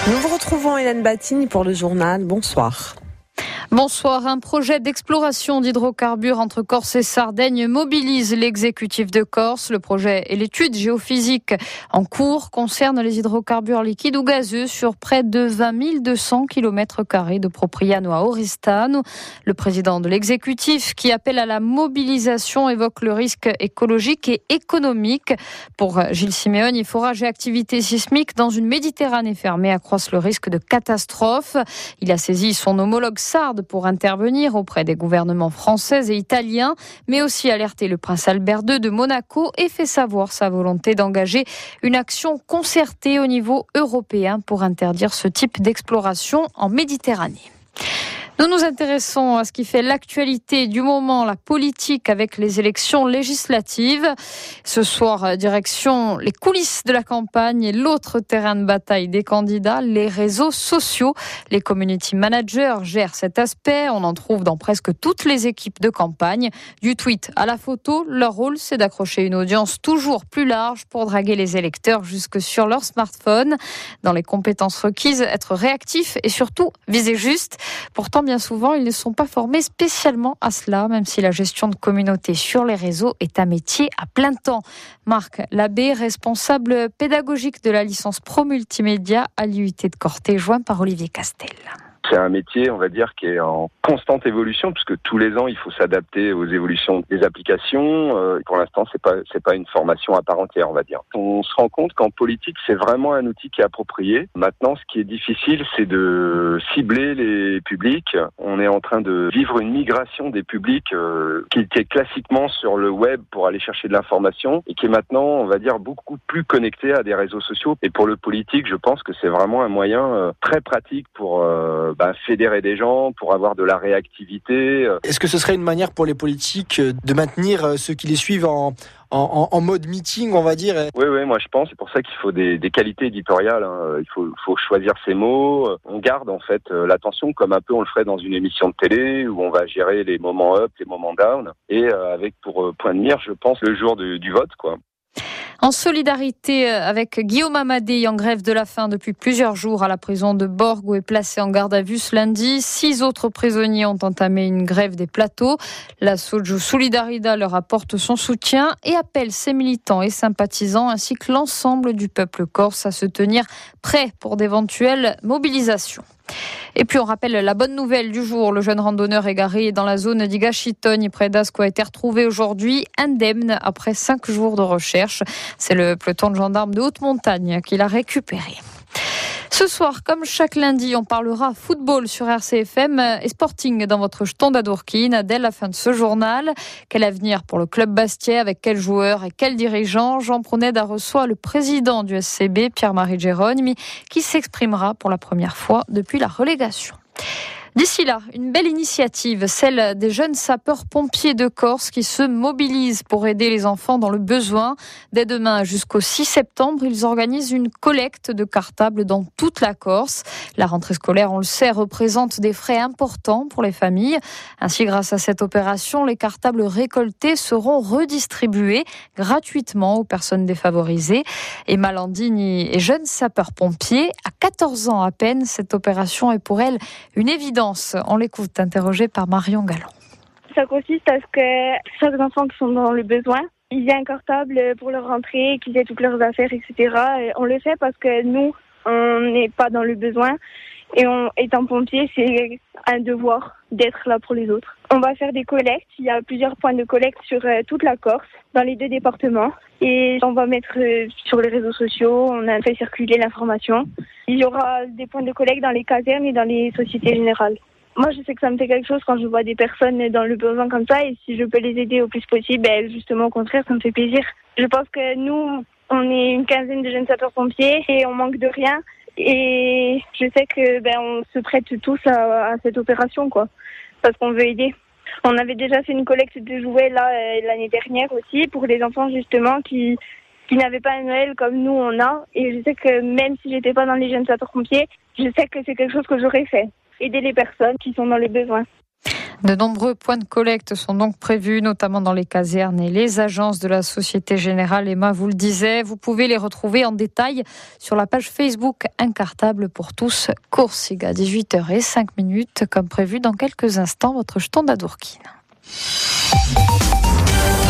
Nous vous retrouvons Hélène Battini pour le journal. Bonsoir. Bonsoir. Un projet d'exploration d'hydrocarbures entre Corse et Sardaigne mobilise l'exécutif de Corse. Le projet et l'étude géophysique en cours concernent les hydrocarbures liquides ou gazeux sur près de 20 200 km² de Propriano à Oristano. Le président de l'exécutif, qui appelle à la mobilisation, évoque le risque écologique et économique. Pour Gilles Siméone, forages et activités sismiques dans une Méditerranée fermée accroissent le risque de catastrophe. Il a saisi son homologue sarde pour intervenir auprès des gouvernements français et italiens, mais aussi alerter le prince Albert II de Monaco et fait savoir sa volonté d'engager une action concertée au niveau européen pour interdire ce type d'exploration en Méditerranée. Nous nous intéressons à ce qui fait l'actualité du moment, la politique avec les élections législatives. Ce soir, direction les coulisses de la campagne et l'autre terrain de bataille des candidats, les réseaux sociaux. Les community managers gèrent cet aspect. On en trouve dans presque toutes les équipes de campagne. Du tweet à la photo, leur rôle, c'est d'accrocher une audience toujours plus large pour draguer les électeurs jusque sur leur smartphone. Dans les compétences requises, être réactif et surtout viser juste. Pourtant, bien souvent, ils ne sont pas formés spécialement à cela, même si la gestion de communauté sur les réseaux est un métier à plein temps. Marc Labbé, responsable pédagogique de la licence Pro Multimédia à l'IUT de Corté, joint par Olivier Castel. C'est un métier, on va dire, qui est en constante évolution, puisque tous les ans, il faut s'adapter aux évolutions des applications. Pour l'instant, c'est pas une formation à part entière, on va dire. On se rend compte qu'en politique, c'est vraiment un outil qui est approprié. Maintenant, ce qui est difficile, c'est de cibler les publics. On est en train de vivre une migration des publics qui était classiquement sur le web pour aller chercher de l'information et qui est maintenant, on va dire, beaucoup plus connecté à des réseaux sociaux. Et pour le politique, je pense que c'est vraiment un moyen très pratique pour fédérer des gens, pour avoir de la réactivité. Est-ce que ce serait une manière pour les politiques de maintenir ceux qui les suivent en mode meeting, on va dire? Oui, moi je pense. C'est pour ça qu'il faut des qualités éditoriales. Il faut choisir ses mots. On garde en fait l'attention comme un peu on le ferait dans une émission de télé où on va gérer les moments up, les moments down. Et avec pour point de mire, je pense, le jour du vote, quoi. En solidarité avec Guillaume Amadé, en grève de la faim depuis plusieurs jours à la prison de Borg, où est placé en garde à vue ce lundi. 6 autres prisonniers ont entamé une grève des plateaux. La Soju Solidarida leur apporte son soutien et appelle ses militants et sympathisants ainsi que l'ensemble du peuple corse à se tenir prêts pour d'éventuelles mobilisations. Et puis on rappelle la bonne nouvelle du jour. Le jeune randonneur égaré dans la zone d'Igachitogne près d'Asco a été retrouvé aujourd'hui indemne après 5 jours de recherche. C'est le peloton de gendarmes de haute montagne qui l'a récupéré. Ce soir, comme chaque lundi, on parlera football sur RCFM et Sporting dans votre Stonda d'Urquine. Dès la fin de ce journal, quel avenir pour le club bastia, avec quels joueurs et quels dirigeants? Jean Proneda reçoit le président du SCB, Pierre-Marie Geronimi, qui s'exprimera pour la première fois depuis la relégation. D'ici là, une belle initiative, celle des jeunes sapeurs-pompiers de Corse qui se mobilisent pour aider les enfants dans le besoin. Dès demain jusqu'au 6 septembre, ils organisent une collecte de cartables dans toute la Corse. La rentrée scolaire, on le sait, représente des frais importants pour les familles. Ainsi, grâce à cette opération, les cartables récoltés seront redistribués gratuitement aux personnes défavorisées. Emma Landini est jeune sapeur-pompier. À 14 ans à peine, cette opération est pour elle une évidence. On l'écoute, interrogée par Marion Galland. Ça consiste à ce que chaque enfant qui sont dans le besoin, ils aient un cartable pour leur rentrée, qu'ils aient toutes leurs affaires, etc. Et on le fait parce que nous, on n'est pas dans le besoin. Et étant pompier, c'est un devoir d'être là pour les autres. On va faire des collectes. Il y a plusieurs points de collecte sur toute la Corse, dans les 2 départements. Et on va mettre sur les réseaux sociaux, on a fait circuler l'information. Il y aura des points de collecte dans les casernes et dans les sociétés générales. Moi, je sais que ça me fait quelque chose quand je vois des personnes dans le besoin comme ça. Et si je peux les aider au plus possible, justement, au contraire, ça me fait plaisir. Je pense que nous, on est une quinzaine de jeunes sapeurs-pompiers et on manque de rien. Et je sais que on se prête tous à cette opération, quoi, parce qu'on veut aider. On avait déjà fait une collecte de jouets là l'année dernière aussi pour les enfants justement qui n'avaient pas un Noël comme nous on a. Et je sais que même si j'étais pas dans les jeunes sapeurs-pompiers, je sais que c'est quelque chose que j'aurais fait. Aider les personnes qui sont dans le besoin. De nombreux points de collecte sont donc prévus, notamment dans les casernes et les agences de la Société Générale. Emma vous le disait, vous pouvez les retrouver en détail sur la page Facebook Incartable pour tous Coursiga. 18h05, comme prévu dans quelques instants, votre jeton d'Adourkine.